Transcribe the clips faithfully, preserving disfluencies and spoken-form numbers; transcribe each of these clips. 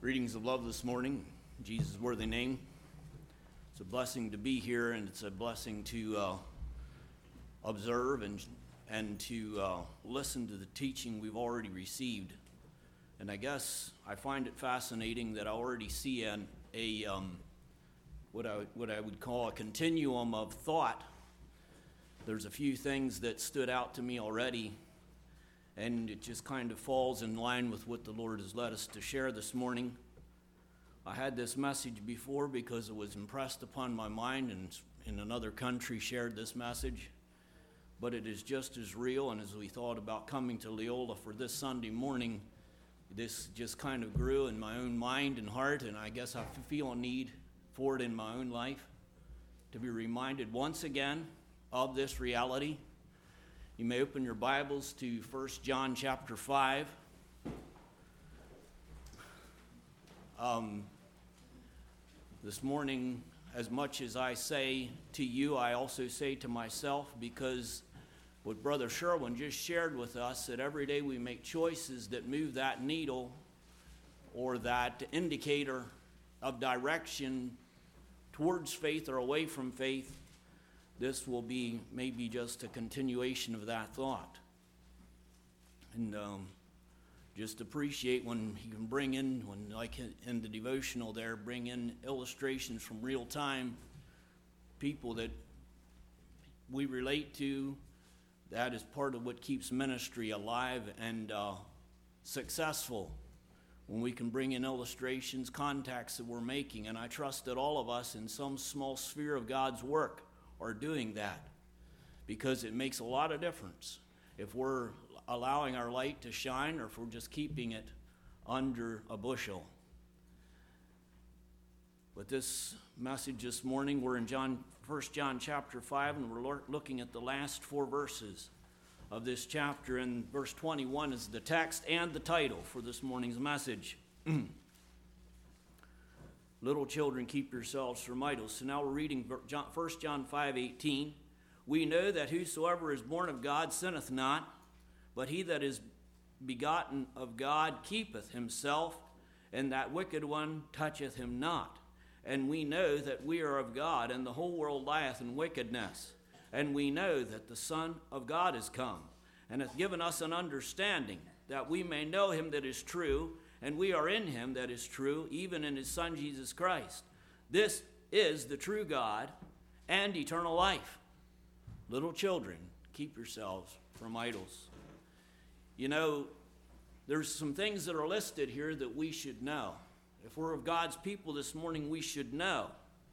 Greetings of love this morning, in Jesus' worthy name. It's a blessing to be here, and it's a blessing to uh, observe and and to uh, listen to the teaching we've already received. And I guess I find it fascinating that I already see an, a um, what I what I would call a continuum of thought. There's a few things that stood out to me already, and it just kind of falls in line with what the Lord has led us to share this morning. I had this message before because it was impressed upon my mind, and in another country shared this message. But it is just as real, and as we thought about coming to Leola for this Sunday morning, this just kind of grew in my own mind and heart, and I guess I feel a need for it in my own life, to be reminded once again of this reality. You may open your Bibles to First John chapter five. Um, this morning, as much as I say to you, I also say to myself, because what Brother Sherwin just shared with us, that every day we make choices that move that needle or that indicator of direction towards faith or away from faith. This will be maybe just a continuation of that thought. And um, just appreciate when he can bring in, when like in the devotional there, bring in illustrations from real time, people that we relate to. That is part of what keeps ministry alive and uh, successful, when we can bring in illustrations, contacts that we're making. And I trust that all of us in some small sphere of God's work are doing that, because it makes a lot of difference if we're allowing our light to shine or if we're just keeping it under a bushel. With this message this morning, we're in John, First John chapter five, and we're looking at the last four verses of this chapter, and verse twenty-one is the text and the title for this morning's message. Little children, keep yourselves from idols. So now we're reading First John five eighteen. We know that whosoever is born of God sinneth not, but he that is begotten of God keepeth himself, and that wicked one toucheth him not. And we know that we are of God, and the whole world lieth in wickedness. And we know that the Son of God is come, and hath given us an understanding, that we may know him that is true, and we are in him that is true, even in his Son Jesus Christ. This is the true God and eternal life. Little children, keep yourselves from idols. You know, there's some things that are listed here that we should know. If we're of God's people this morning, we should know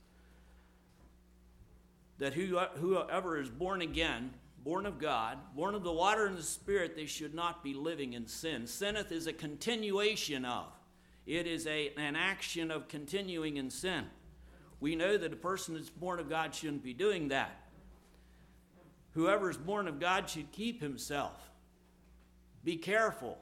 that whoever is born again, born of God, born of the water and the Spirit, they should not be living in sin. Sinneth is a continuation of. It is a, an action of continuing in sin. We know that a person that's born of God shouldn't be doing that. Whoever is born of God should keep himself. Be careful.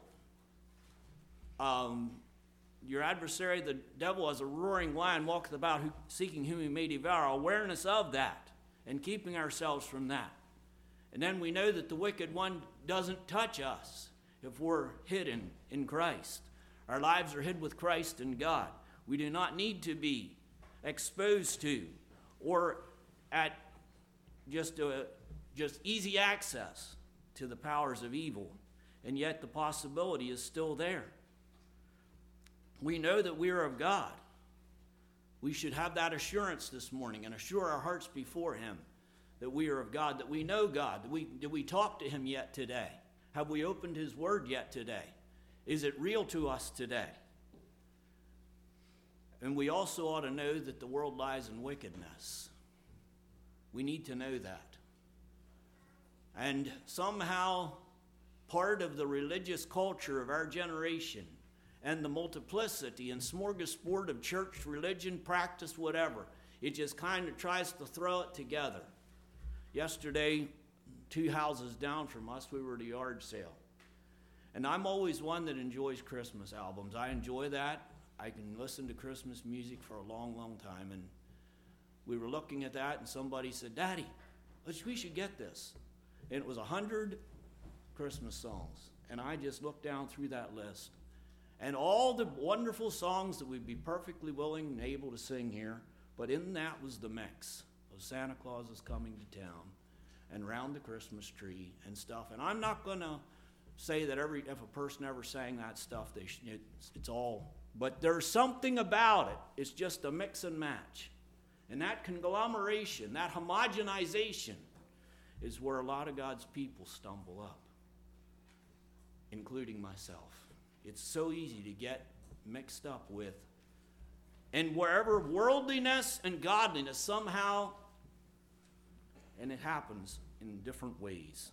Um, your adversary, the devil, as a roaring lion, walketh about who, seeking whom he may devour. Awareness of that and keeping ourselves from that. And then we know that the wicked one doesn't touch us if we're hidden in Christ. Our lives are hid with Christ in God. We do not need to be exposed to or at just, a, just easy access to the powers of evil. And yet the possibility is still there. We know that we are of God. We should have that assurance this morning and assure our hearts before him that we are of God, that we know God. Did we, did we talk to him yet today? Have we opened his word yet today? Is it real to us today? And we also ought to know that the world lies in wickedness. We need to know that. And somehow part of the religious culture of our generation and the multiplicity and smorgasbord of church, religion, practice, whatever, it just kind of tries to throw it together. Yesterday, two houses down from us, we were at a yard sale. And I'm always one that enjoys Christmas albums. I enjoy that. I can listen to Christmas music for a long, long time. And we were looking at that, and somebody said, Daddy, we should get this. And it was a hundred Christmas songs. And I just looked down through that list. and all the wonderful songs that we'd be perfectly willing and able to sing here, but in that was the mix of Santa Claus is coming to town and round the Christmas tree and stuff. And I'm not going to say that every if a person ever sang that stuff, they sh- it's, it's all, but there's something about it. It's just a mix and match. And that conglomeration, that homogenization is where a lot of God's people stumble up, including myself. It's so easy to get mixed up with. And wherever worldliness and godliness somehow, and it happens in different ways.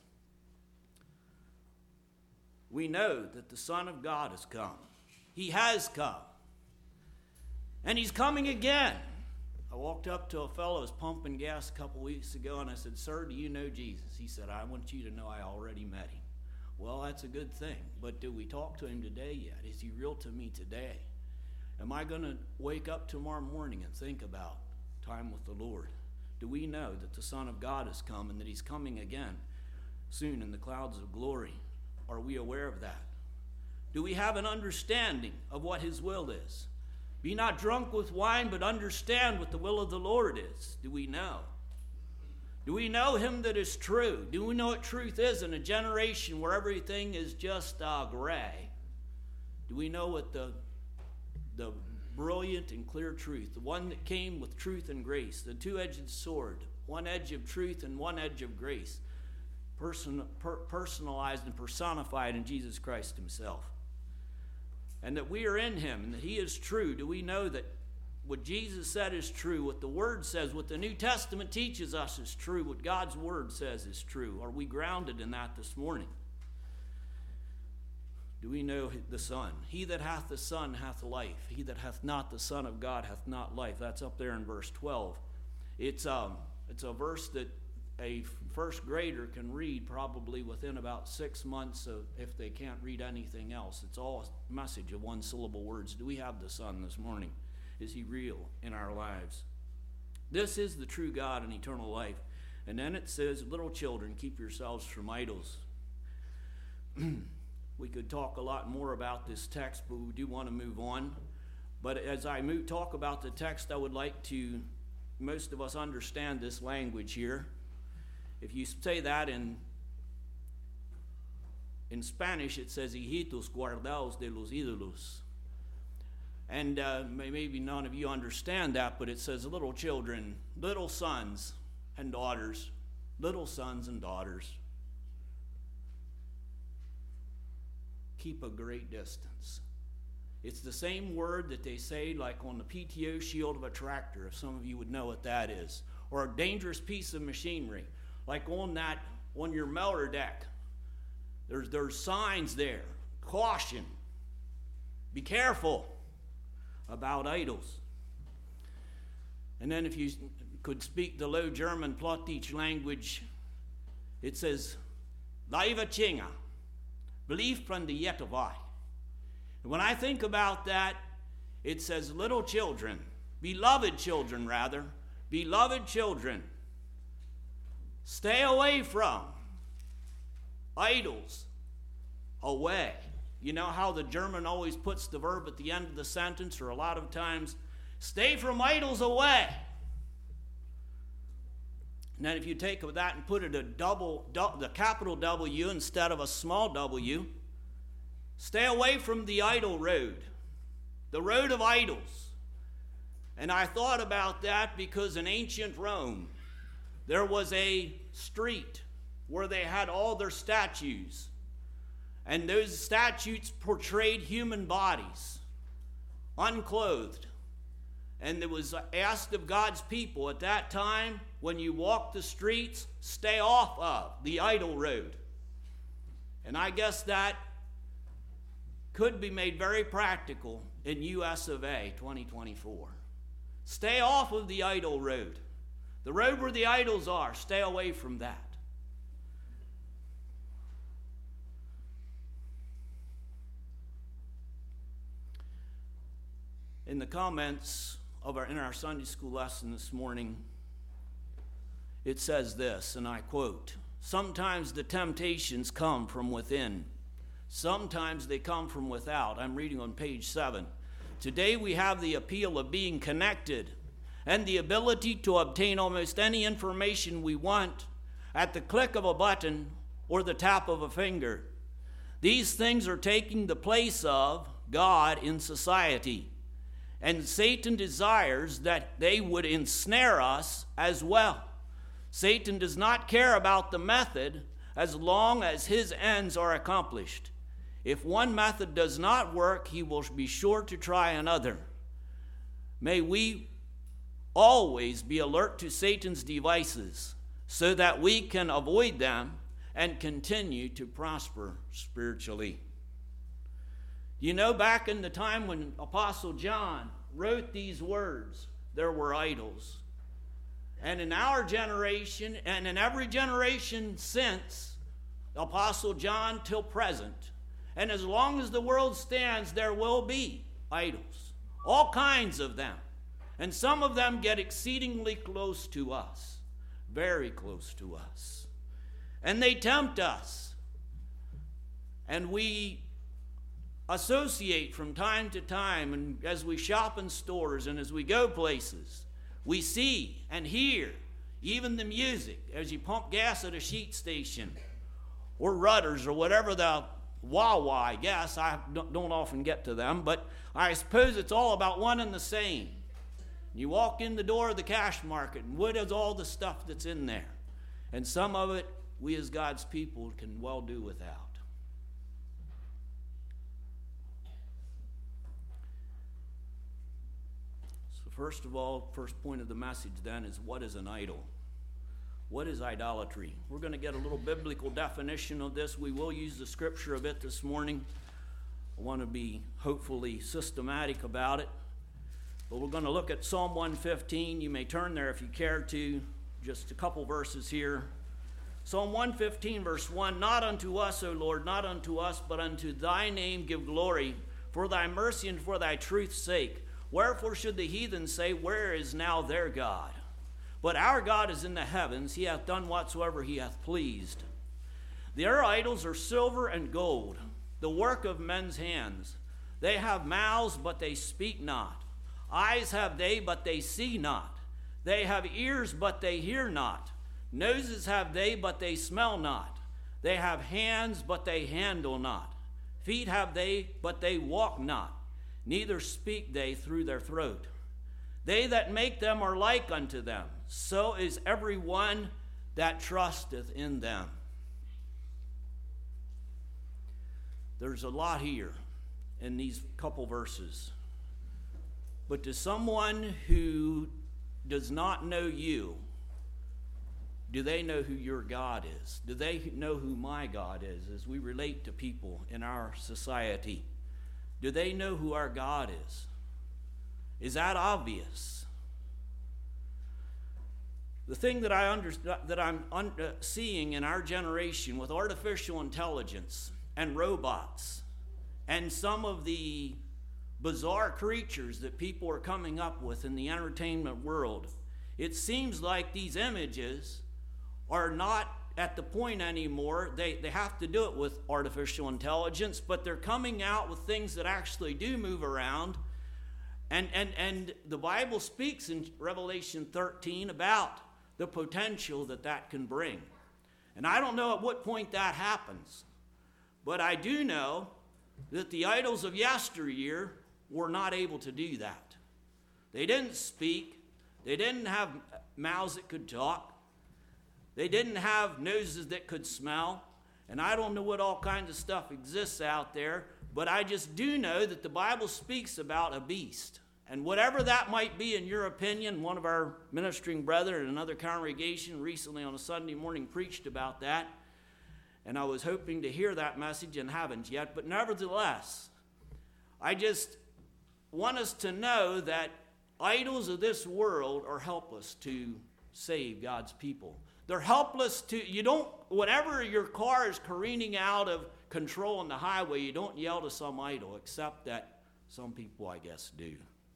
We know that the Son of God has come. He has come. And he's coming again. I walked up to a fellow who was pumping gas a couple weeks ago, and I said, "Sir, do you know Jesus?" He said, "I want you to know I already met him." Well, that's a good thing, but do we talk to him today yet? Is he real to me today? Am I going to wake up tomorrow morning and think about time with the Lord? Do we know that the Son of God has come and that he's coming again soon in the clouds of glory? Are we aware of that? Do we have an understanding of what his will is? Be not drunk with wine, but understand what the will of the Lord is. Do we know? Do we know him that is true? Do we know what truth is in a generation where everything is just uh, gray? Do we know what the, the brilliant and clear truth, the one that came with truth and grace, the two-edged sword, one edge of truth and one edge of grace, person, per, personalized and personified in Jesus Christ himself? And that we are in him and that he is true. Do we know that what Jesus said is true, what the Word says, what the New Testament teaches us is true, what God's Word says is true? Are we grounded in that this morning? Do we know the Son? He that hath the Son hath life. He that hath not the Son of God hath not life. That's up there in verse twelve. It's, um, it's a verse that a first grader can read probably within about six months of, if they can't read anything else. It's all a message of one syllable words. Do we have the Son this morning? Is he real in our lives? This is the true God and eternal life. And then it says, little children, keep yourselves from idols. We could talk a lot more about this text, but we do want to move on. But as I move, talk about the text, I would like to, most of us understand this language here. If you say that in, in Spanish, it says, hijitos guardaos de los ídolos. And uh, maybe none of you understand that, but it says little children, little sons and daughters, little sons and daughters. Keep a great distance. It's the same word that they say like on the P T O shield of a tractor, if some of you would know what that is, or a dangerous piece of machinery, like on that, on your melter deck. There's, there's signs there, caution, be careful about idols. And then if you could speak the Low German Plattdeutsch language, it says, Lieve Chinga, belief from the Yetovai. And when I think about that, it says little children, beloved children rather, beloved children, stay away from idols, away. You know how the German always puts the verb at the end of the sentence, or a lot of times, stay from idols away. And then if you take that and put it a double, du- the capital W instead of a small w, stay away from the idol road, the road of idols. And I thought about that because in ancient Rome, there was a street where they had all their statues. And those statues portrayed human bodies, unclothed. And it was asked of God's people at that time, when you walk the streets, stay off of the idol road. And I guess that could be made very practical in U S of A twenty twenty-four. Stay off of the idol road. The road where the idols are, stay away from that. In the comments of our, in our Sunday school lesson this morning, it says this, and I quote, sometimes the temptations come from within. Sometimes they come from without. I'm reading on page seven. Today we have the appeal of being connected and the ability to obtain almost any information we want at the click of a button or the tap of a finger. These things are taking the place of God in society, and Satan desires that they would ensnare us as well. Satan does not care about the method as long as his ends are accomplished. If one method does not work, he will be sure to try another. May we always be alert to Satan's devices so that we can avoid them and continue to prosper spiritually. You know, back in the time when Apostle John wrote these words, there were idols. And in our generation, and in every generation since Apostle John till present, and as long as the world stands, there will be idols, all kinds of them. And some of them get exceedingly close to us, very close to us. And they tempt us. And we associate from time to time, and as we shop in stores and as we go places, we see and hear even the music as you pump gas at a sheet station or Rudders or whatever the Wawa, I guess. I don't often get to them, but I suppose it's all about one and the same. You walk in the door of the cash market, and what is all the stuff that's in there? And some of it, we as God's people can well do without. So first of all, first point of the message then is, what is an idol? What is idolatry? We're going to get a little biblical definition of this. We will use the scripture a bit this morning. I want to be hopefully systematic about it. But we're going to look at Psalm one fifteen. You may turn there if you care to. Just a couple verses here. Psalm one fifteen, verse one, Not unto us, O Lord, not unto us, but unto thy name give glory, for thy mercy and for thy truth's sake. Wherefore should the heathen say, Where is now their God? But our God is in the heavens. He hath done whatsoever he hath pleased. Their idols are silver and gold, the work of men's hands. They have mouths, but they speak not. Eyes have they, but they see not. They have ears, but they hear not. Noses have they, but they smell not. They have hands, but they handle not. Feet have they, but they walk not. Neither speak they through their throat. They that make them are like unto them. So is every one that trusteth in them. There's a lot here in these couple verses. But to someone who does not know you, do they know who your God is? Do they know who my God is as we relate to people in our society? Do they know who our God is? Is that obvious? The thing that, I under, that I'm un, uh, seeing in our generation with artificial intelligence and robots and some of the bizarre creatures that people are coming up with in the entertainment world, it seems like these images are not at the point anymore. They, they have to do it with artificial intelligence, but they're coming out with things that actually do move around. And, and, and the Bible speaks in Revelation thirteen about the potential that that can bring. And I don't know at what point that happens, but I do know that the idols of yesteryear were not able to do that. They didn't speak. They didn't have mouths that could talk. They didn't have noses that could smell. And I don't know what all kinds of stuff exists out there, but I just do know that the Bible speaks about a beast. And whatever that might be in your opinion, one of our ministering brethren in another congregation recently on a Sunday morning preached about that. And I was hoping to hear that message and haven't yet. But nevertheless, I just want us to know that idols of this world are helpless to save God's people. They're helpless to, you don't, whenever your car is careening out of control on the highway, you don't yell to some idol, except that some people, I guess, do.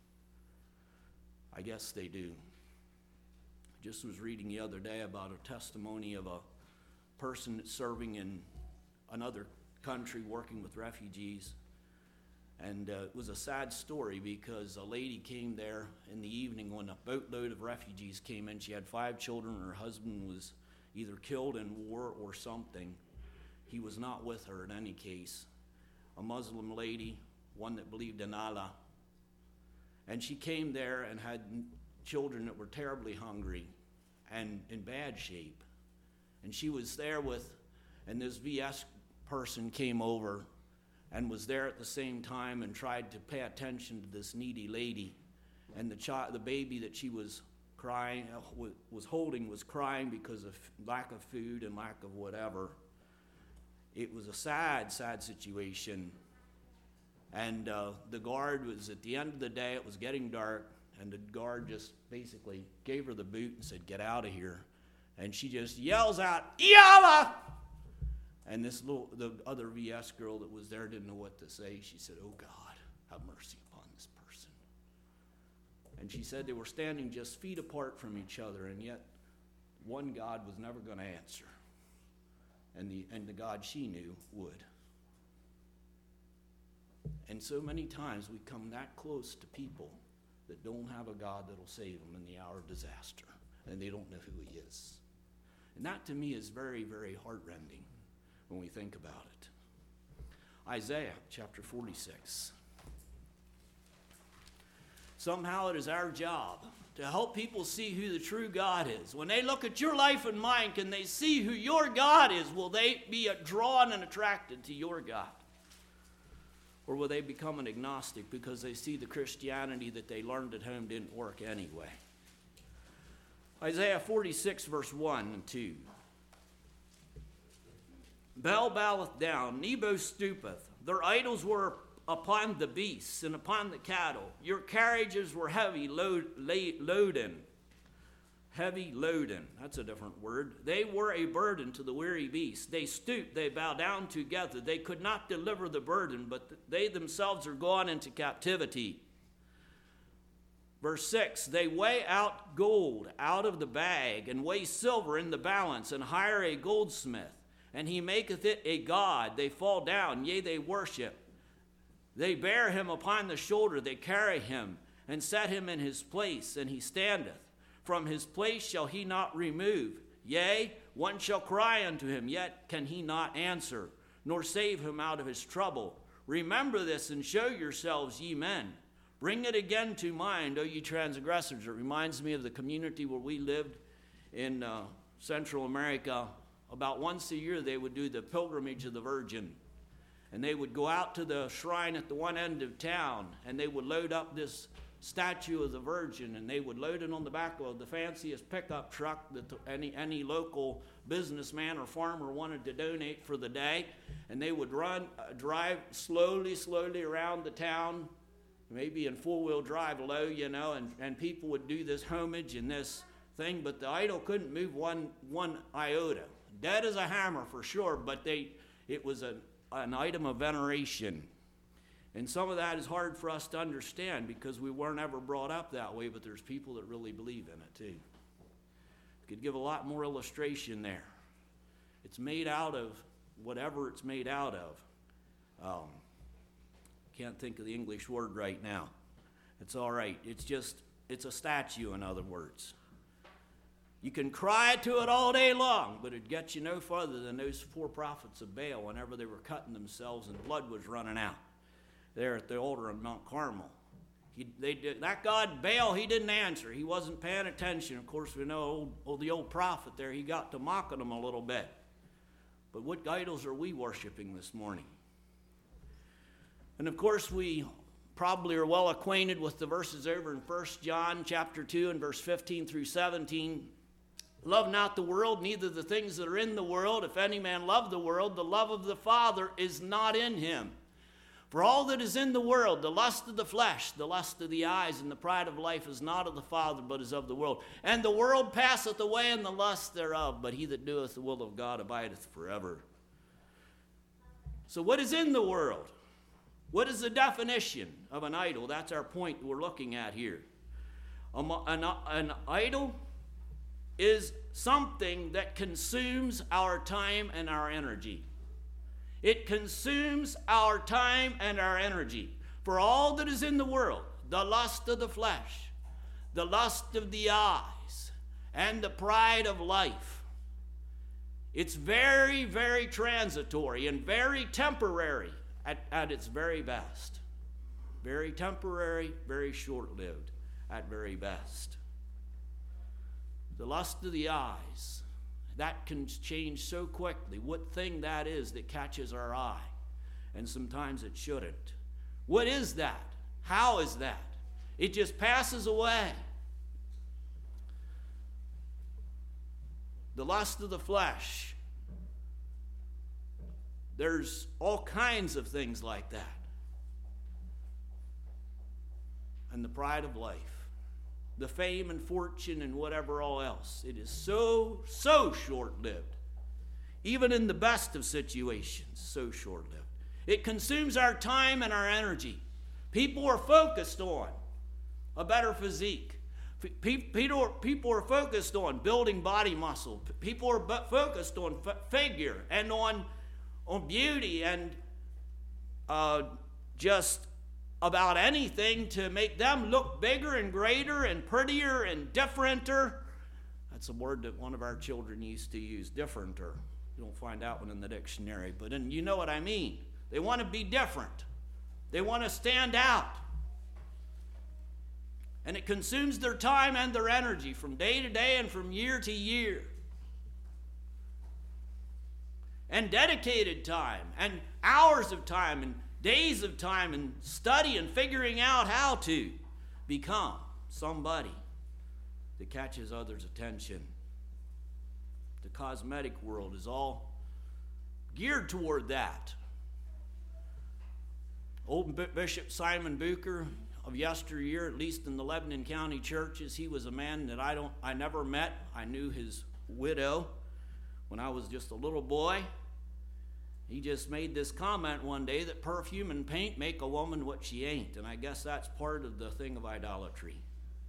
I guess they do. I just was reading the other day about a testimony of a person that's serving in another country working with refugees. And uh, it was a sad story because a lady came there in the evening when a boatload of refugees came in. She had five children. Her husband was either killed in war or something. He was not with her in any case. A Muslim lady, one that believed in Allah. And she came there and had children that were terribly hungry and in bad shape. And she was there with, and this V S person came over and was there at the same time and tried to pay attention to this needy lady. And the child, the baby that she was crying, uh, was holding, was crying because of lack of food and lack of whatever. It was a sad, sad situation. And uh, the guard was, at the end of the day, it was getting dark, and the guard just basically gave her the boot and said, "Get out of here." And she just yells out, "Yalla!" And this little, the other V S girl that was there didn't know what to say. She said, "Oh God, have mercy upon this person." And she said they were standing just feet apart from each other, and yet one God was never going to answer. And the, and the God she knew would. And so many times we come that close to people that don't have a God that'll save them in the hour of disaster, and they don't know who he is. And that to me is very, very heartrending when we think about it. Isaiah chapter forty-six. Somehow it is our job to help people see who the true God is. When they look at your life and mine, can they see who your God is? Will they be drawn and attracted to your God? Or will they become an agnostic because they see the Christianity that they learned at home didn't work anyway? Isaiah forty-six, verse one and two. Bel boweth down, Nebo stoopeth. Their idols were upon the beasts and upon the cattle. Your carriages were heavy load, loaden. Heavy loaden. That's a different word. They were a burden to the weary beasts. They stooped, they bow down together. They could not deliver the burden, but they themselves are gone into captivity. Verse six, they weigh out gold out of the bag, and weigh silver in the balance, and hire a goldsmith, and he maketh it a god. They fall down, yea, they worship. They bear him upon the shoulder, they carry him, and set him in his place, and he standeth. From his place shall he not remove. Yea, one shall cry unto him, yet can he not answer, nor save him out of his trouble. Remember this, and show yourselves, ye men. Bring it again to mind, O ye transgressors. It reminds me of the community where we lived in uh, Central America. About once a year they would do the pilgrimage of the Virgin. And they would go out to the shrine at the one end of town, and they would load up this statue of the Virgin, and they would load it on the back of the fanciest pickup truck that any, any local businessman or farmer wanted to donate for the day. And they would run, uh, drive slowly, slowly around the town, maybe in four-wheel drive low, you know, and, and people would do this homage and this thing, but the idol couldn't move one, one iota. Dead as a hammer for sure, but they, it was a an item of veneration. And some of that is hard for us to understand because we weren't ever brought up that way, but there's people that really believe in it too. Could give a lot more illustration there. It's made out of whatever it's made out of. Um, can't think of the English word right now. It's all right. It's just, it's a statue, in other words. You can cry to it all day long, but it gets you no further than those four prophets of Baal whenever they were cutting themselves and blood was running out there at the altar on Mount Carmel. He, they did, that God, Baal, he didn't answer. He wasn't paying attention. Of course, we know old, old, the old prophet there, he got to mocking them a little bit. But what idols are we worshiping this morning? And of course, we probably are well acquainted with the verses over in First John chapter two and verse fifteen through seventeen. Love not the world, neither the things that are in the world. If any man love the world, the love of the Father is not in him. For all that is in the world, the lust of the flesh, the lust of the eyes, and the pride of life is not of the Father, but is of the world. And the world passeth away, and the lust thereof, but he that doeth the will of God abideth forever. So what is in the world? What is the definition of an idol? That's our point we're looking at here. An, an, an idol is something that consumes our time and our energy. It consumes our time and our energy. For all that is in the world, the lust of the flesh, the lust of the eyes, and the pride of life, it's very, very transitory and very temporary at, at its very best. Very temporary, very short-lived at very best. The lust of the eyes, that can change so quickly. What thing that is that catches our eye, and sometimes it shouldn't. What is that? How is that? It just passes away. The lust of the flesh. There's all kinds of things like that. And the pride of life. The fame and fortune and whatever all else. It is so, so short-lived. Even in the best of situations, so short-lived. It consumes our time and our energy. People are focused on a better physique. People people are focused on building body muscle. People are focused on figure and on, on beauty and uh, just about anything to make them look bigger and greater and prettier and differenter. That's a word that one of our children used to use, differenter. You don't find that one in the dictionary, but then you know what I mean. They want to be different. They want to stand out. And it consumes their time and their energy from day to day and from year to year. And dedicated time and hours of time and days of time and study and figuring out how to become somebody that catches others' attention. The cosmetic world is all geared toward that. Old Bishop Simon Bucher of yesteryear, at least in the Lebanon County churches, he was a man that I don't, I never met. I knew his widow when I was just a little boy. He just made this comment one day that perfume and paint make a woman what she ain't, and I guess that's part of the thing of idolatry.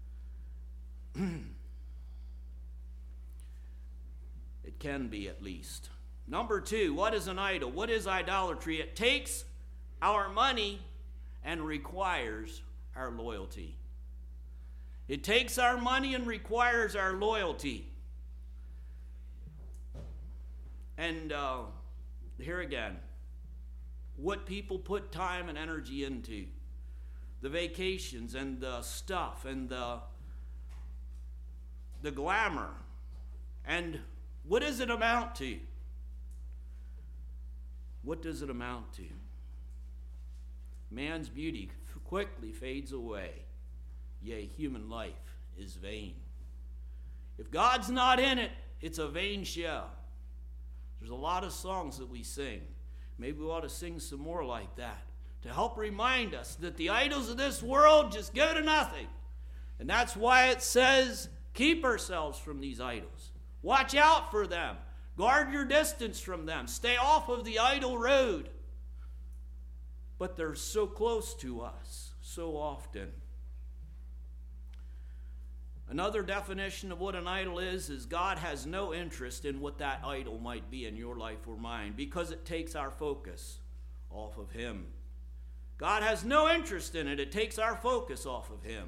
It can be, at least. Number two, what is an idol? What is idolatry? It takes our money and requires our loyalty. It takes our money and requires our loyalty. And uh, here again, what people put time and energy into, the vacations and the stuff and the, the glamour, and what does it amount to? What does it amount to? Man's beauty quickly fades away, yea, human life is vain. If God's not in it, it's a vain show. There's a lot of songs that we sing. Maybe we ought to sing some more like that to help remind us that the idols of this world just go to nothing. And that's why it says, keep ourselves from these idols. Watch out for them. Guard your distance from them. Stay off of the idol road. But they're so close to us so often. Another definition of what an idol is, is God has no interest in what that idol might be in your life or mine, because it takes our focus off of Him. God has no interest in it. It takes our focus off of Him.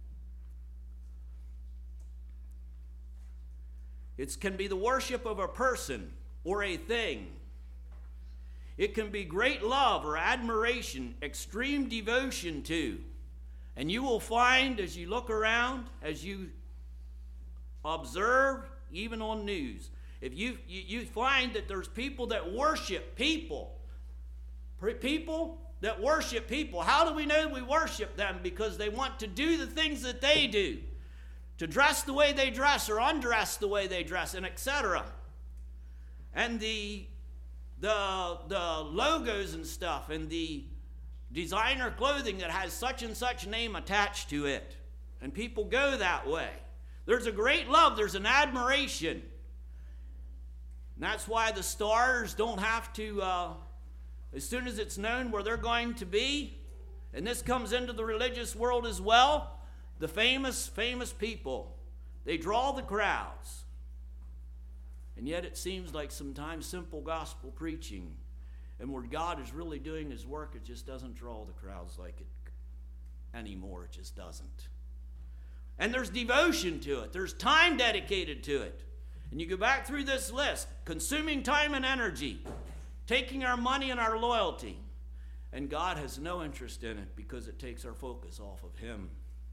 It can be the worship of a person or a thing. It can be great love or admiration, extreme devotion to. And you will find as you look around, as you observe, even on news, if you, you, you find that there's people that worship people. People that worship people. How do we know we worship them? Because they want to do the things that they do. To dress the way they dress or undress the way they dress, and et cetera. And the The, the logos and stuff and the designer clothing that has such and such name attached to it. And people go that way. There's a great love. There's an admiration. And that's why the stars don't have to, uh, as soon as it's known where they're going to be, and this comes into the religious world as well, the famous, famous people, they draw the crowds. And yet it seems like sometimes simple gospel preaching And where God is really doing his work, it just doesn't draw the crowds like it anymore. It just doesn't. And there's devotion to it. There's time dedicated to it. And you go back through this list, consuming time and energy, taking our money and our loyalty. And God has no interest in it because it takes our focus off of him.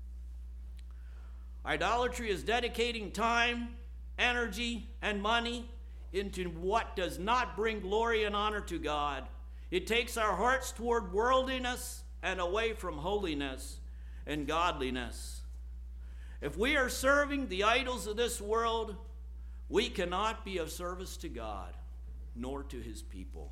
Idolatry is dedicating time, energy, and money into what does not bring glory and honor to God. It takes our hearts toward worldliness and away from holiness and godliness. If we are serving the idols of this world, we cannot be of service to God, nor to his people.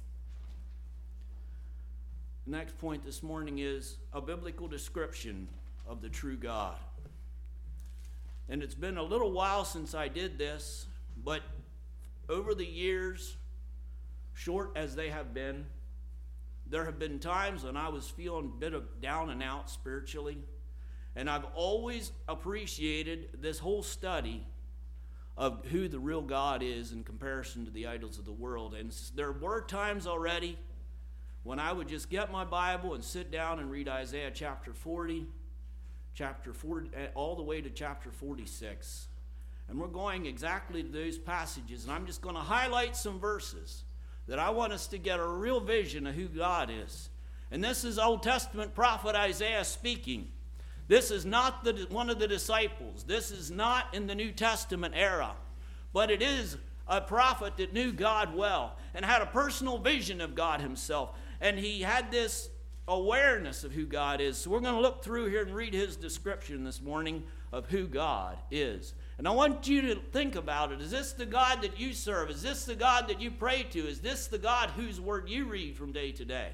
The next point this morning is a biblical description of the true God. And it's been a little while since I did this, but over the years, short as they have been, there have been times when I was feeling a bit of down and out spiritually, and I've always appreciated this whole study of who the real God is in comparison to the idols of the world. And there were times already when I would just get my Bible and sit down and read Isaiah chapter forty, chapter forty, all the way to chapter forty-six. And we're going exactly to those passages, and I'm just going to highlight some verses that I want us to get a real vision of who God is. And this is Old Testament prophet Isaiah speaking. This is not the, one of the disciples. This is not in the New Testament era. But it is a prophet that knew God well and had a personal vision of God himself. And he had this awareness of who God is. So we're going to look through here and read his description this morning of who God is. And I want you to think about it. Is this the God that you serve? Is this the God that you pray to? Is this the God whose word you read from day to day?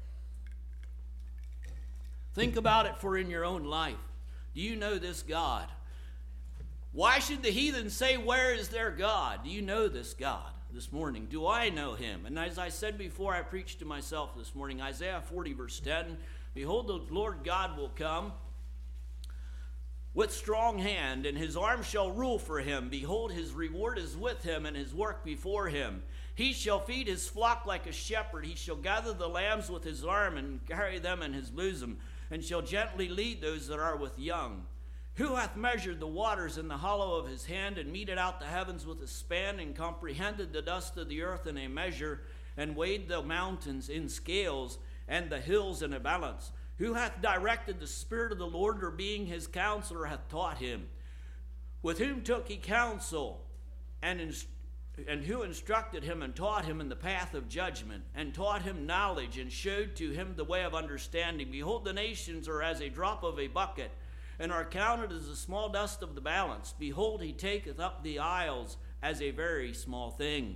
Think about it for in your own life. Do you know this God? Why should the heathen say, where is their God? Do you know this God this morning? Do I know him? And as I said before, I preached to myself this morning, Isaiah forty verse ten, behold, the Lord God will come with strong hand, and his arm shall rule for him. Behold, his reward is with him, and his work before him. He shall feed his flock like a shepherd. He shall gather the lambs with his arm, and carry them in his bosom, and shall gently lead those that are with young. Who hath measured the waters in the hollow of his hand, and meted out the heavens with a span, and comprehended the dust of the earth in a measure, and weighed the mountains in scales, and the hills in a balance? Who hath directed the Spirit of the Lord, or being his counselor hath taught him? With whom took he counsel, and, inst- and who instructed him and taught him in the path of judgment, and taught him knowledge, and showed to him the way of understanding? Behold, the nations are as a drop of a bucket, and are counted as the small dust of the balance. Behold, he taketh up the isles as a very small thing.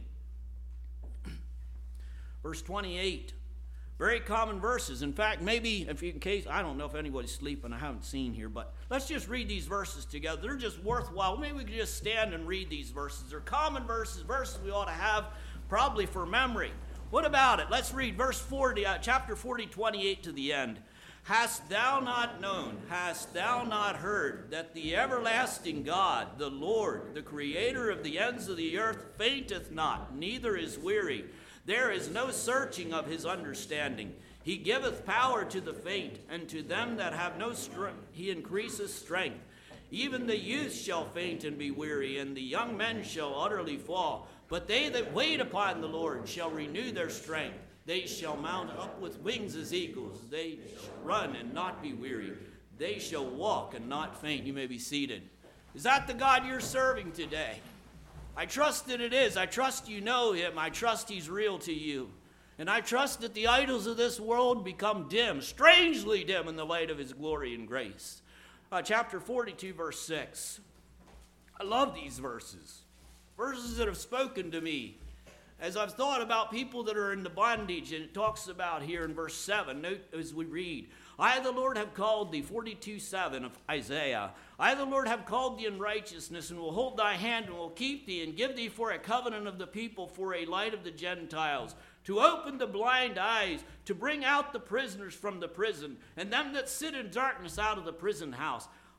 Verse twenty-eight. Very common verses. In fact, maybe, if you, in case, I don't know if anybody's sleeping, I haven't seen here, but let's just read these verses together. They're just worthwhile. Maybe we could just stand and read these verses. They're common verses, verses we ought to have probably for memory. What about it? Let's read verse forty, uh, chapter forty, twenty-eight to the end. Hast thou not known, hast thou not heard, that the everlasting God, the Lord, the creator of the ends of the earth, fainteth not, neither is weary. There is no searching of his understanding. He giveth power to the faint, and to them that have no strength he increaseth strength. Even the youth shall faint and be weary, and the young men shall utterly fall. But they that wait upon the Lord shall renew their strength. They shall mount up with wings as eagles. They shall run and not be weary. They shall walk and not faint. You may be seated. Is that the God you're serving today? I trust that it is. I trust you know him. I trust he's real to you. And I trust that the idols of this world become dim, strangely dim in the light of his glory and grace. Uh, chapter forty-two, verse six. I love these verses. Verses that have spoken to me. As I've thought about people that are in the bondage, and it talks about here in verse seven, note as we read, I, the Lord, have called thee, forty-two seven of Isaiah. I, the Lord, have called thee in righteousness, and will hold thy hand, and will keep thee, and give thee for a covenant of the people, for a light of the Gentiles, to open the blind eyes, to bring out the prisoners from the prison, and them that sit in darkness out of the prison house.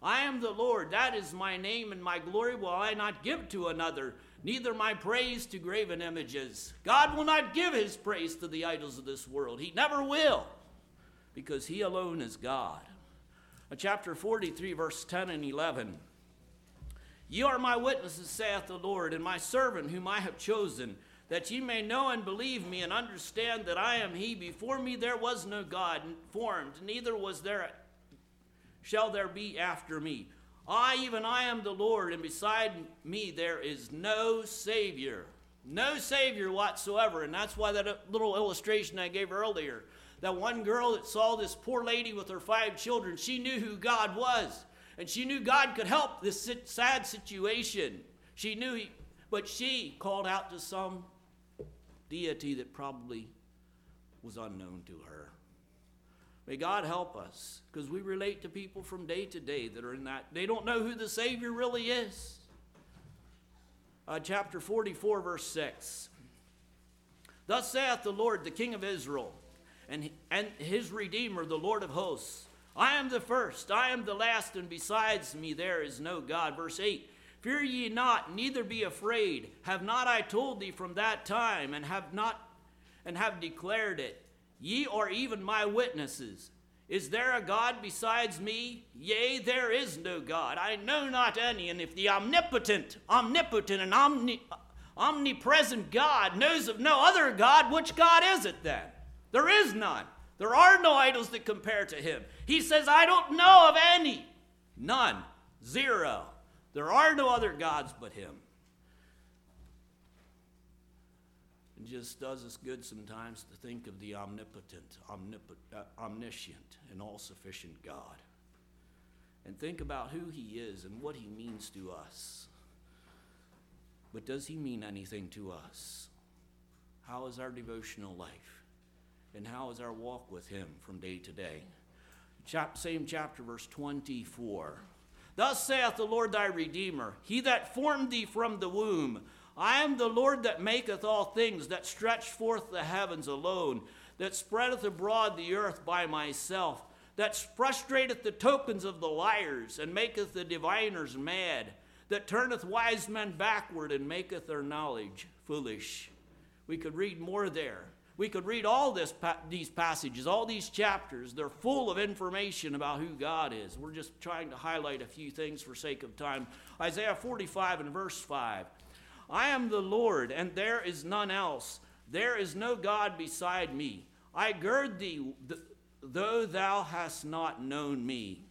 I am the Lord, that is my name, and my glory will I not give to another, neither my praise to graven images. God will not give his praise to the idols of this world. He never will, because he alone is God. Chapter forty-three, verse ten and eleven. Ye are my witnesses, saith the Lord, and my servant whom I have chosen, that ye may know and believe me, and understand that I am he. Before me there was no God formed, neither was there shall there be after me. I, even I am the Lord, and beside me there is no Savior. No Savior whatsoever. And that's why that little illustration I gave earlier, that one girl that saw this poor lady with her five children, she knew who God was. And she knew God could help this sad situation. She knew he, but she called out to some deity that probably was unknown to her. May God help us, because we relate to people from day to day that are in that. They don't know who the Savior really is. Uh, chapter forty-four, verse six. Thus saith the Lord, the King of Israel, and, and his Redeemer, the Lord of hosts. I am the first, I am the last, and besides me there is no God. Verse eight. Fear ye not, neither be afraid. Have not I told thee from that time, and have not and have declared it? Ye are even my witnesses. Is there a God besides me? Yea, there is no God. I know not any. And if the omnipotent, omnipotent, and omni, omnipresent God knows of no other God, which God is it then? There is none. There are no idols that compare to him. He says, I don't know of any. None. Zero. There are no other gods but him. It just does us good sometimes to think of the omnipotent, omnip- uh, omniscient, and all-sufficient God. And think about who he is and what he means to us. But does he mean anything to us? How is our devotional life? And how is our walk with him from day to day? Chap- same chapter, verse twenty-four. Thus saith the Lord thy Redeemer, he that formed thee from the womb. I am the Lord that maketh all things, that stretch forth the heavens alone, that spreadeth abroad the earth by myself, that frustrateth the tokens of the liars, and maketh the diviners mad, that turneth wise men backward, and maketh their knowledge foolish. We could read more there. We could read all this, these passages, all these chapters. They're full of information about who God is. We're just trying to highlight a few things for sake of time. Isaiah forty-five and verse five. I am the Lord, and there is none else. There is no God beside me. I gird thee, th- though thou hast not known me.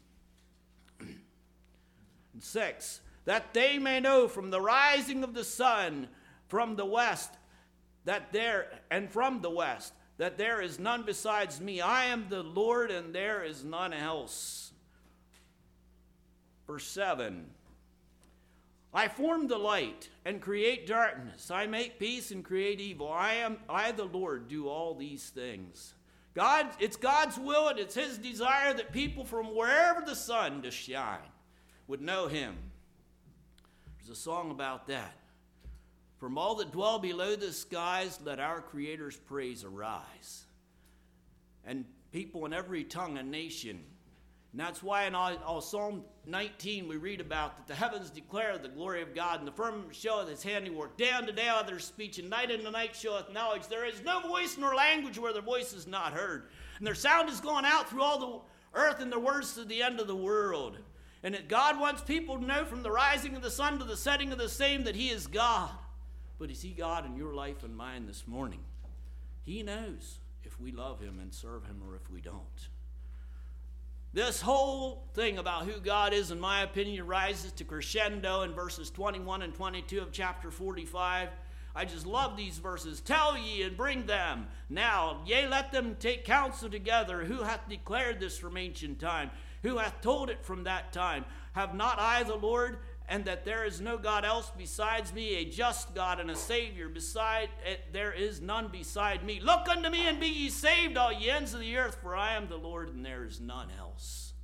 Six, that they may know from the rising of the sun from the west, that there, and from the west, that there is none besides me. I am the Lord, and there is none else. Verse seven. I form the light and create darkness. I make peace and create evil. I am I the Lord do all these things. God, it's God's will and it's his desire that people from wherever the sun does shine would know him. There's a song about that. From all that dwell below the skies, let our Creator's praise arise. And people in every tongue and nation. And that's why in all, all Psalm nineteen we read about that the heavens declare the glory of God, and the firmament showeth his handiwork. Day unto day are their speech, and night unto night showeth knowledge. There is no voice nor language where their voice is not heard. And their sound is gone out through all the earth, and their words to the end of the world. And that God wants people to know from the rising of the sun to the setting of the same that he is God. But is he God in your life and mine this morning? He knows if we love him and serve him or if we don't. This whole thing about who God is, in my opinion, rises to crescendo in verses twenty-one and twenty-two of chapter forty-five. I just love these verses. Tell ye and bring them now, yea, let them take counsel together. Who hath declared this from ancient time? Who hath told it from that time? Have not I the Lord, and that there is no God else besides me, a just God and a Savior? Beside it, there is none beside me. Look unto me and be ye saved, all ye ends of the earth, for I am the Lord, and there is none else.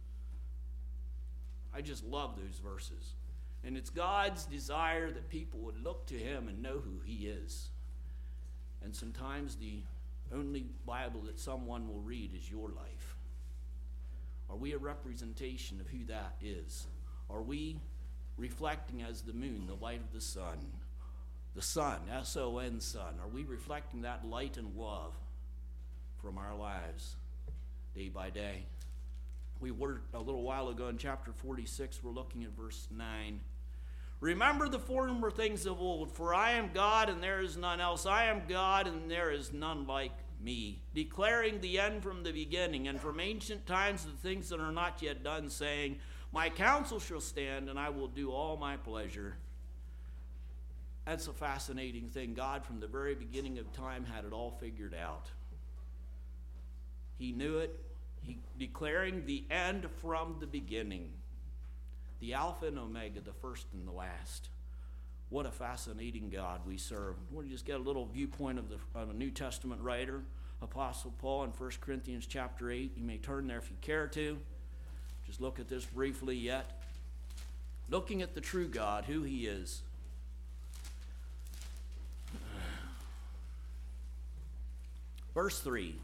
I just love those verses. And it's God's desire that people would look to him and know who he is. And sometimes the only Bible that someone will read is your life. Are we a representation of who that is? Are we reflecting as the moon, the light of the sun? The sun, S O N, sun. Are we reflecting that light and love from our lives day by day? We were a little while ago in chapter forty-six, we're looking at verse nine. Remember the former things of old, for I am God and there is none else. I am God and there is none like me, declaring the end from the beginning, and from ancient times the things that are not yet done, saying, my counsel shall stand, and I will do all my pleasure. That's a fascinating thing. God, from the very beginning of time, had it all figured out. He knew it. He declaring the end from the beginning. The Alpha and Omega, the first and the last. What a fascinating God we serve. We'll just get a little viewpoint of, the, of a New Testament writer, Apostle Paul, in First Corinthians chapter eight. You may turn there if you care to. Just look at this briefly yet. Looking at the true God, who he is. Verse three.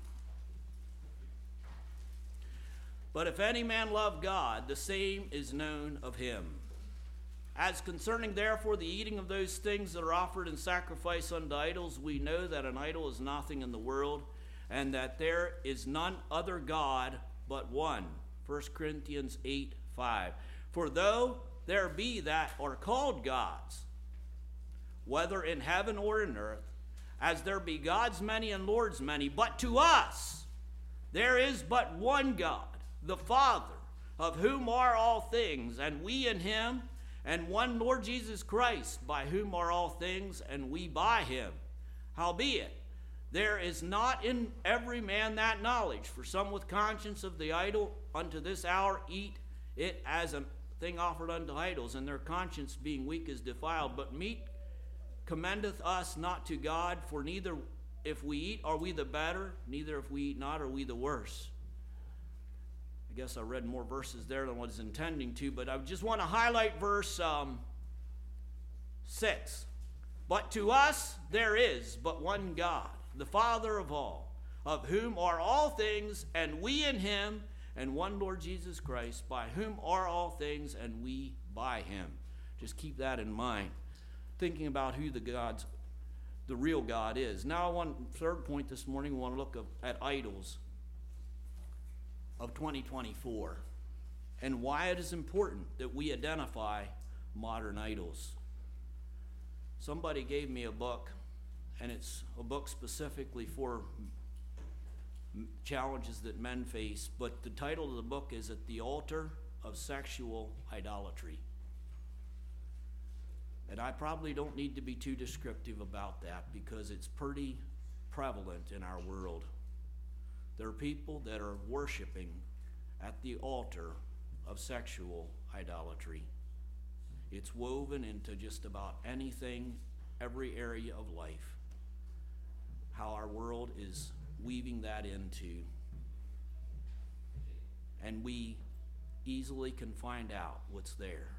But if any man love God, the same is known of him. As concerning therefore the eating of those things that are offered in sacrifice unto idols, we know that an idol is nothing in the world, and that there is none other God but one. First Corinthians eight five. For though there be that are called gods, whether in heaven or in earth, as there be gods many and lords many, but to us there is but one God, the Father, of whom are all things, and we in him, and one Lord Jesus Christ, by whom are all things, and we by him. Howbeit, there is not in every man that knowledge, for some with conscience of the idol unto this hour eat it as a thing offered unto idols, and their conscience being weak is defiled. But meat commendeth us not to God, for neither if we eat are we the better, neither if we eat not are we the worse. I guess I read more verses there than I was intending to, but I just want to highlight verse um, six. But to us there is but one God, the Father of all, of whom are all things, and we in him, and one Lord Jesus Christ, by whom are all things, and we by him. Just keep that in mind. Thinking about who the God's, the real God is. Now, one third point this morning, we want to look at idols of twenty twenty-four and why it is important that we identify modern idols. Somebody gave me a book, and it's a book specifically for challenges that men face, but the title of the book is At the Altar of Sexual Idolatry. And I probably don't need to be too descriptive about that because it's pretty prevalent in our world. There are people that are worshiping at the altar of sexual idolatry. It's woven into just about anything, every area of life. How our world is weaving that into. And we easily can find out what's there.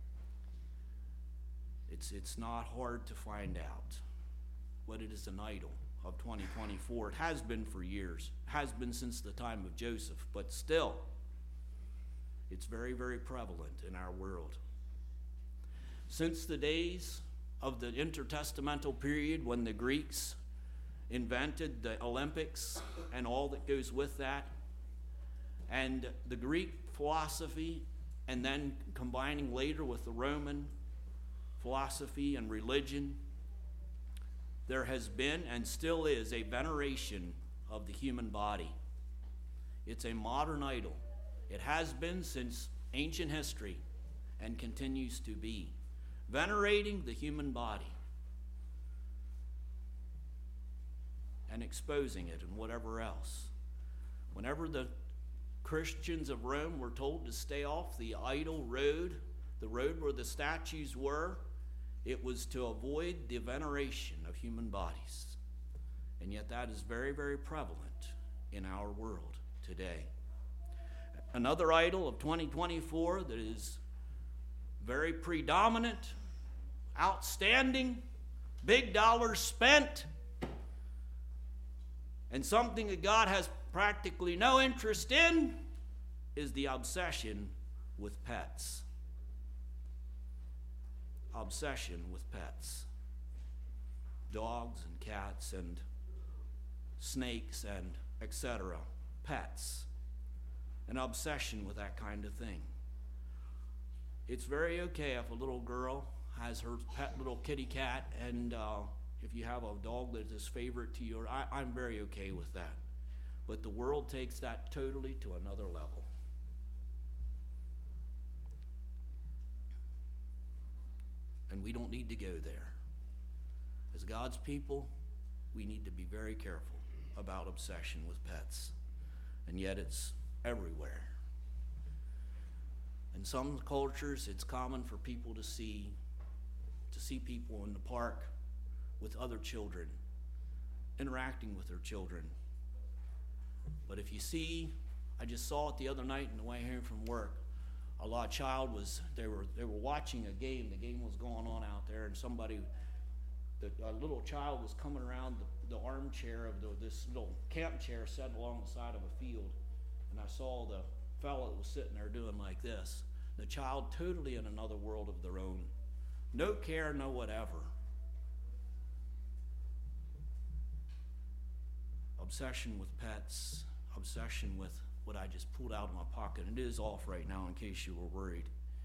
It's, it's not hard to find out what it is an idol of twenty twenty-four. It has been for years. It has been since the time of Joseph, but still, it's very, very prevalent in our world. Since the days of the intertestamental period when the Greeks invented the Olympics and all that goes with that, and the Greek philosophy, and then combining later with the Roman philosophy and religion, there has been and still is a veneration of the human body. It's a modern idol. It has been since ancient history and continues to be. Venerating the human body and exposing it and whatever else. Whenever the Christians of Rome were told to stay off the idol road, the road where the statues were, it was to avoid the veneration of human bodies. And yet that is very, very prevalent in our world today. Another idol of twenty twenty-four that is very predominant, outstanding, big dollars spent, and something that God has practically no interest in, is the obsession with pets. Obsession with pets. Dogs and cats and snakes and et cetera. Pets. An obsession with that kind of thing. It's very okay if a little girl has her pet little kitty cat, and uh, if you have a dog that is favorite to you, I, I'm very okay with that. But the world takes that totally to another level. And we don't need to go there. As God's people, we need to be very careful about obsession with pets. And yet it's everywhere. In some cultures, it's common for people to see to see people in the park with other children, interacting with their children. But if you see, I just saw it the other night on the way home from work. A lot of child was they were they were watching a game. The game was going on out there, and somebody, the, a little child was coming around the, the armchair of the, this little camp chair set along the side of a field, and I saw the fellow that was sitting there doing like this. The child totally in another world of their own. No care, no whatever. Obsession with pets, obsession with what I just pulled out of my pocket. It is off right now in case you were worried.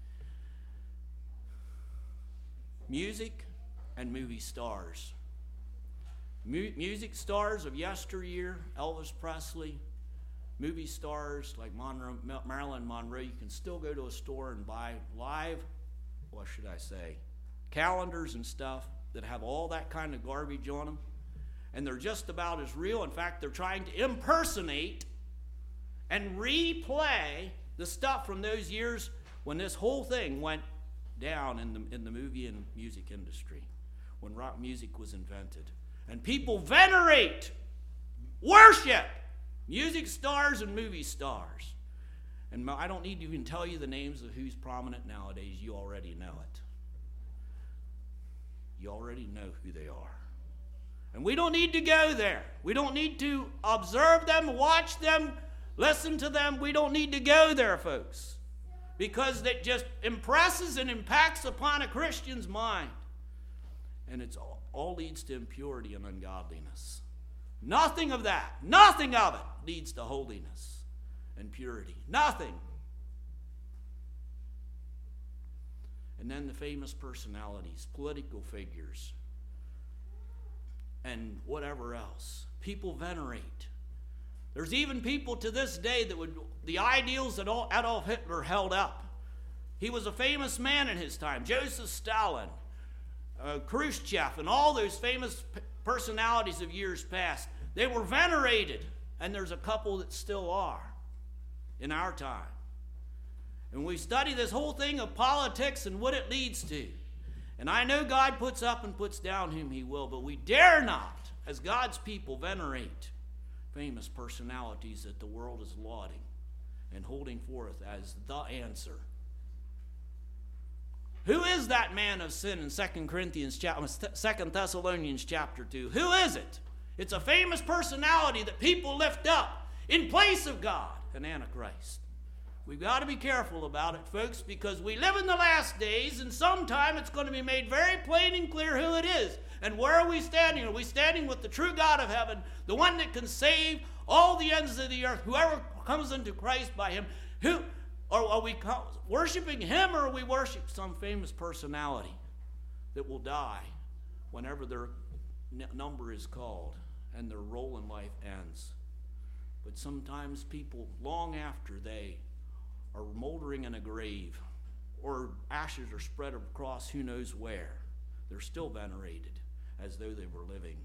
Music and movie stars. Mu- music stars of yesteryear, Elvis Presley, movie stars like Monroe, Marilyn Monroe. You can still go to a store and buy live, what should I say, calendars and stuff that have all that kind of garbage on them. And they're just about as real. In fact, they're trying to impersonate and replay the stuff from those years when this whole thing went down in the, in the movie and music industry, when rock music was invented. And people venerate, worship music stars and movie stars. And I don't need to even tell you the names of who's prominent nowadays. You already know it. You already know who they are. And we don't need to go there. We don't need to observe them, watch them, listen to them. We don't need to go there, folks, because that just impresses and impacts upon a Christian's mind. And it's all, all leads to impurity and ungodliness. Nothing of that, nothing of it leads to holiness and purity. Nothing. And then the famous personalities, political figures, and whatever else. People venerate. There's even people to this day that would, the ideals that Adolf Hitler held up. He was a famous man in his time. Joseph Stalin, uh, Khrushchev, and all those famous p- personalities of years past. They were venerated, and there's a couple that still are in our time. And we study this whole thing of politics and what it leads to. And I know God puts up and puts down whom he will, but we dare not, as God's people, venerate famous personalities that the world is lauding and holding forth as the answer. Who is that man of sin in Second Corinthians, Second Thessalonians chapter two? Who is it? It's a famous personality that people lift up in place of God, an Antichrist. We've got to be careful about it, folks, because we live in the last days, and sometime it's going to be made very plain and clear who it is. And where are we standing? Are we standing with the true God of heaven, the one that can save all the ends of the earth, whoever comes into Christ by him? Who, or are we worshiping him, or are we worshiping some famous personality that will die whenever their number is called and their role in life ends? But sometimes people, long after they are moldering in a grave, or ashes are spread across who knows where, they're still venerated as though they were living.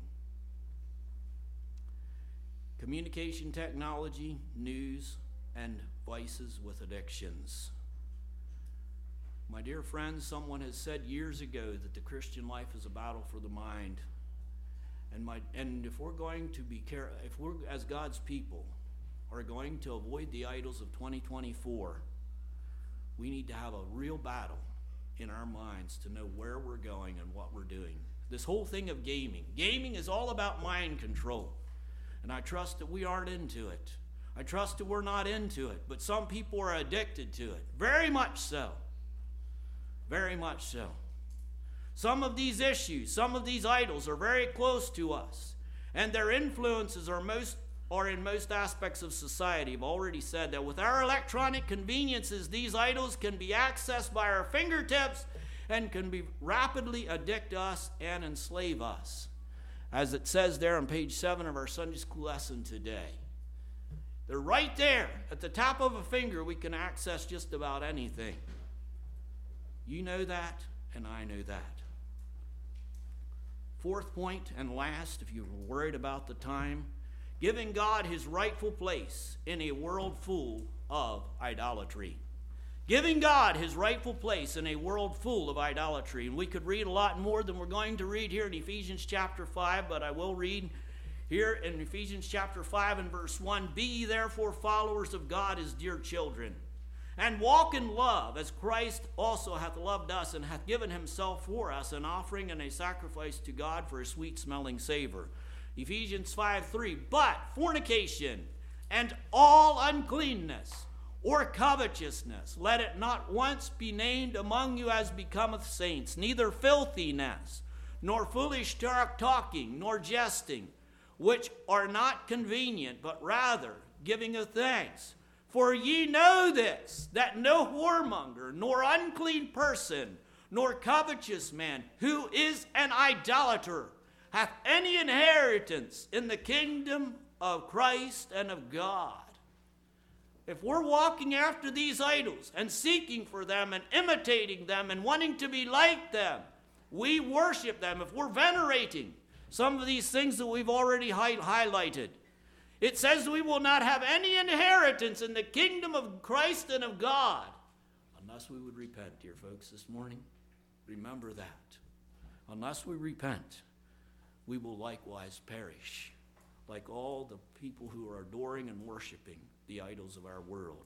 Communication technology, news, and vices with addictions. My dear friends, someone has said years ago that the Christian life is a battle for the mind. And my and if we're going to be care, if we're as God's people are going to avoid the idols of twenty twenty-four, we need to have a real battle in our minds to know where we're going and what we're doing. This whole thing of gaming. Gaming is all about mind control. And I trust that we aren't into it. I trust that we're not into it, but some people are addicted to it. Very much so. Very much so. Some of these issues, some of these idols are very close to us, and their influences are most are in most aspects of society. I've already said that with our electronic conveniences, these idols can be accessed by our fingertips and can be rapidly addict us and enslave us, as it says there on page seven of our Sunday school lesson today. They're right there. At the tap of a finger, we can access just about anything. You know that, and I know that. Fourth point and last, if you're worried about the time, giving God his rightful place in a world full of idolatry. Giving God his rightful place in a world full of idolatry. And we could read a lot more than we're going to read here in Ephesians chapter five, but I will read here in Ephesians chapter five and verse one, "Be ye therefore followers of God as dear children, and walk in love, as Christ also hath loved us, and hath given himself for us, an offering and a sacrifice to God for a sweet-smelling savor." Ephesians five three, "But fornication and all uncleanness or covetousness, let it not once be named among you as becometh saints, neither filthiness, nor foolish talking, nor jesting, which are not convenient, but rather giving of thanks. For ye know this, that no whoremonger, nor unclean person, nor covetous man, who is an idolater, hath any inheritance in the kingdom of Christ and of God." If we're walking after these idols and seeking for them and imitating them and wanting to be like them, we worship them. If we're venerating some of these things that we've already hi- highlighted, it says we will not have any inheritance in the kingdom of Christ and of God unless we would repent, dear folks, this morning. Remember that. Unless we repent, we will likewise perish, like all the people who are adoring and worshiping the idols of our world.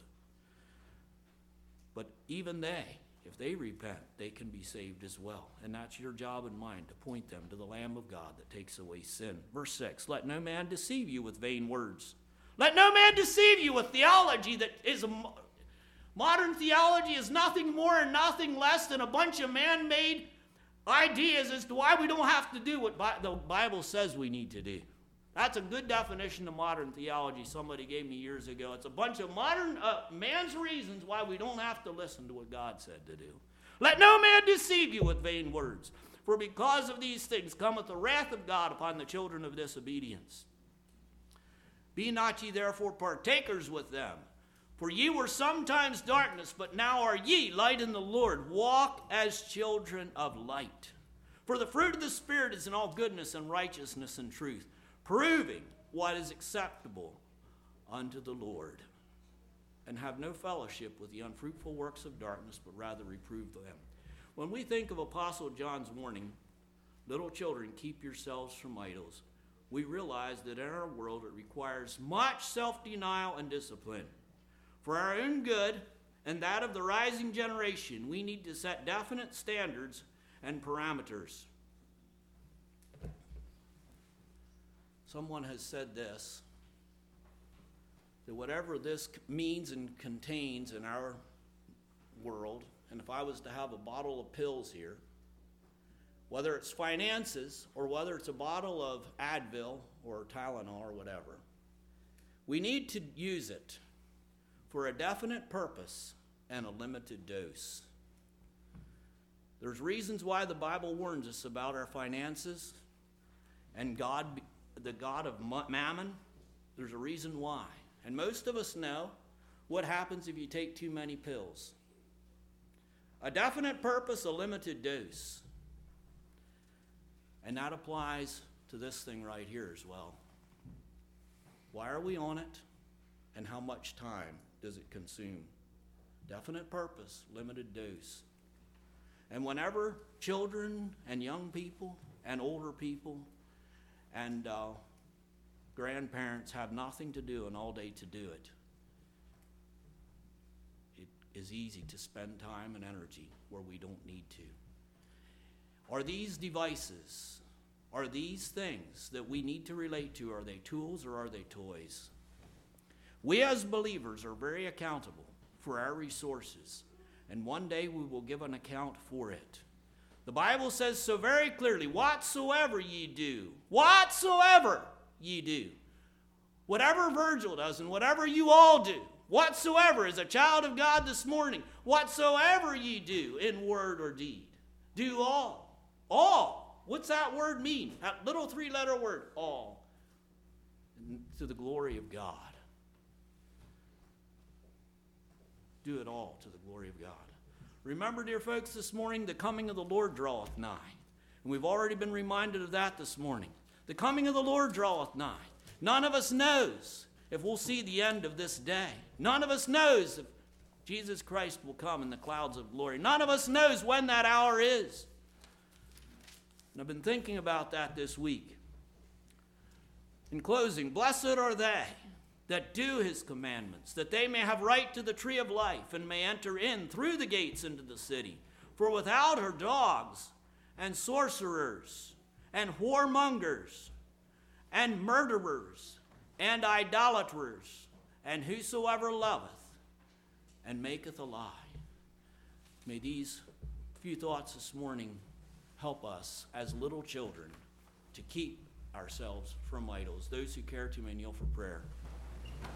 But even they, if they repent, they can be saved as well. And that's your job and mine, to point them to the Lamb of God that takes away sin. Verse six, "Let no man deceive you with vain words." Let no man deceive you with theology that is a mo- modern theology is nothing more and nothing less than a bunch of man-made ideas as to why we don't have to do what Bi- the Bible says we need to do. That's a good definition of modern theology somebody gave me years ago. It's a bunch of modern uh, man's reasons why we don't have to listen to what God said to do. "Let no man deceive you with vain words, for because of these things cometh the wrath of God upon the children of disobedience. Be not ye therefore partakers with them, for ye were sometimes darkness, but now are ye light in the Lord. Walk as children of light. For the fruit of the Spirit is in all goodness and righteousness and truth, proving what is acceptable unto the Lord. And have no fellowship with the unfruitful works of darkness, but rather reprove them." When we think of Apostle John's warning, "Little children, keep yourselves from idols," we realize that in our world it requires much self-denial and discipline. For our own good and that of the rising generation, we need to set definite standards and parameters. Someone has said this, that whatever this means and contains in our world, and if I was to have a bottle of pills here, whether it's finances or whether it's a bottle of Advil or Tylenol or whatever, we need to use it for a definite purpose and a limited dose. There's reasons why the Bible warns us about our finances and God, the God of mammon. There's a reason why. And most of us know what happens if you take too many pills. A definite purpose, a limited dose. And that applies to this thing right here as well. Why are we on it? And how much time does it consume? Definite purpose, limited dose. And whenever children and young people and older people and uh, grandparents have nothing to do and all day to do it, it is easy to spend time and energy where we don't need to. Are these devices, are these things that we need to relate to, are they tools or are they toys? We as believers are very accountable for our resources, and one day we will give an account for it. The Bible says so very clearly, whatsoever ye do, whatsoever ye do, whatever Virgil does and whatever you all do, whatsoever, as a child of God this morning, whatsoever ye do in word or deed, do all. All. What's that word mean? That little three-letter word, all. To the glory of God. Do it all to the glory of God. Remember, dear folks, this morning, the coming of the Lord draweth nigh. And we've already been reminded of that this morning. The coming of the Lord draweth nigh. None of us knows if we'll see the end of this day. None of us knows if Jesus Christ will come in the clouds of glory. None of us knows when that hour is. And I've been thinking about that this week. In closing, blessed are they that do his commandments, that they may have right to the tree of life and may enter in through the gates into the city. For without her dogs and sorcerers and whoremongers and murderers and idolaters and whosoever loveth and maketh a lie. May these few thoughts this morning help us as little children to keep ourselves from idols. Those who care to may kneel for prayer.